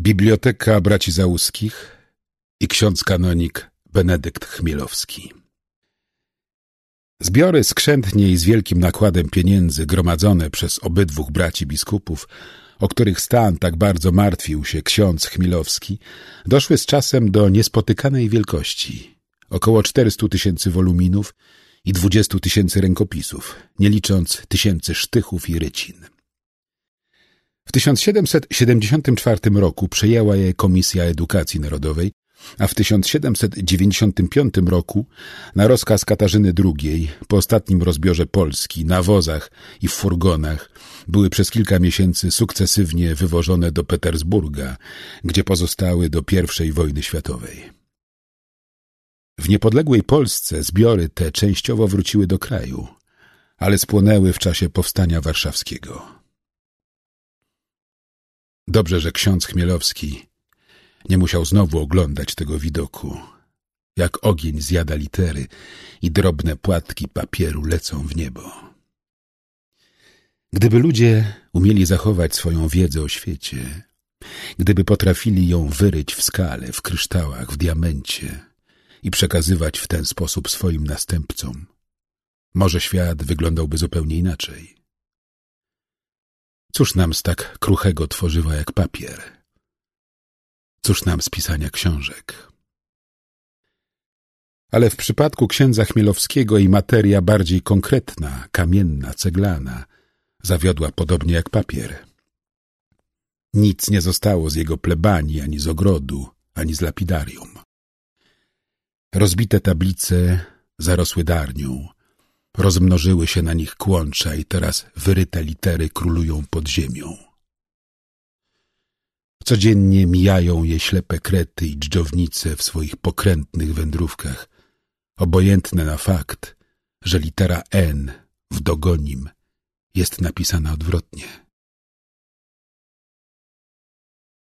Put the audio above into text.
Biblioteka Braci Załuskich i ksiądz kanonik Benedykt Chmielowski. Zbiory skrzętnie i z wielkim nakładem pieniędzy gromadzone przez obydwóch braci biskupów, o których stan tak bardzo martwił się ksiądz Chmielowski, doszły z czasem do niespotykanej wielkości. Około 400 000 woluminów i 20 000 rękopisów, nie licząc tysięcy sztychów i rycin. W 1774 roku przejęła je Komisja Edukacji Narodowej, a w 1795 roku na rozkaz Katarzyny II po ostatnim rozbiorze Polski na wozach i w furgonach były przez kilka miesięcy sukcesywnie wywożone do Petersburga, gdzie pozostały do I wojny światowej. W niepodległej Polsce zbiory te częściowo wróciły do kraju, ale spłonęły w czasie Powstania Warszawskiego. Dobrze, że ksiądz Chmielowski nie musiał znowu oglądać tego widoku, jak ogień zjada litery i drobne płatki papieru lecą w niebo. Gdyby ludzie umieli zachować swoją wiedzę o świecie, gdyby potrafili ją wyryć w skale, w kryształach, w diamencie i przekazywać w ten sposób swoim następcom, może świat wyglądałby zupełnie inaczej. Cóż nam z tak kruchego tworzywa jak papier? Cóż nam z pisania książek? Ale w przypadku księdza Chmielowskiego i materia bardziej konkretna, kamienna, ceglana, zawiodła podobnie jak papier. Nic nie zostało z jego plebanii, ani z ogrodu, ani z lapidarium. Rozbite tablice zarosły darnią, rozmnożyły się na nich kłącza i teraz wyryte litery królują pod ziemią. Codziennie mijają je ślepe krety i dżdżownice w swoich pokrętnych wędrówkach, obojętne na fakt, że litera N w dogonim jest napisana odwrotnie.